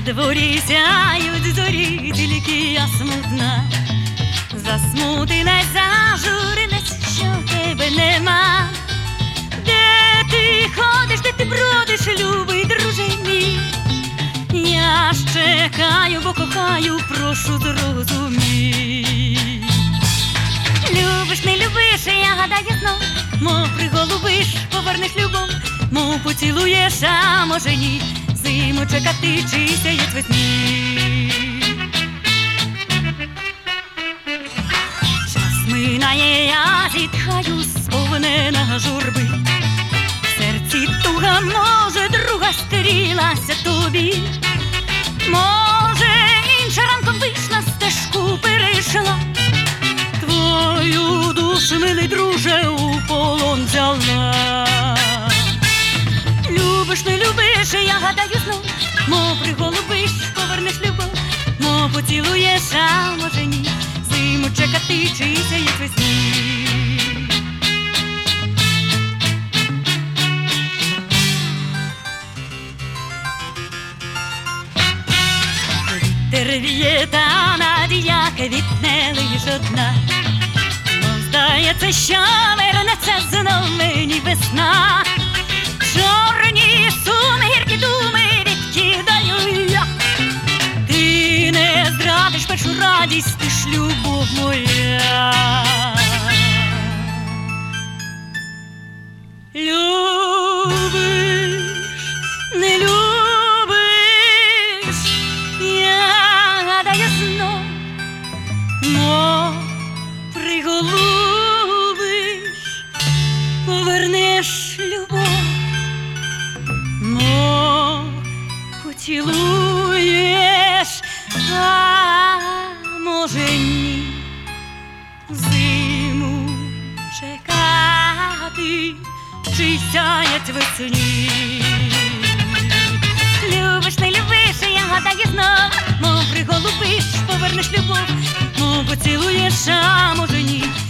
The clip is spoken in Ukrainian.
дворі сяють зорі, тільки я смутна, засмутилась, зажурилась, що тебе нема. Де ти ходиш, де ти бродиш, любий друже мій? Я ж чекаю, бо кохаю, прошу зрозумій. Любиш, не любиш, я гадаю знов, мов приголубиш, повернеш любов, мов поцілуєш, а може ні, зиму чекати чи сяєть весні. Час минає, я зітхаю, сповнена журби, в серці туга, може, друга стрілася тобі, може, інша ранком вийшла, стежку перейшла, твою душу, милий друже, у полон взяла. Любиш, не любиш, я гадаю знов, мов приголубиш, повернеш любов, мов поцілуєш, а може ні, зиму чекати чи сяєть весні. Вітер віє, та надія квітне лиш одна, мов здається, що вернеться знов мені весна. Чорні суми, гіркі думи відкидаю я, ти не зрадиш першу радість, ти ж любов моя. Любиш, не любиш, я гадаю знов, мов приголубиш, повернеш любов, мов поцілуєш, а може ні, зиму чекати чи сяєть весні. Любиш, не любиш, я гадаю знов, мов приголубиш, повернеш любов, мов поцілуєш, а може ні,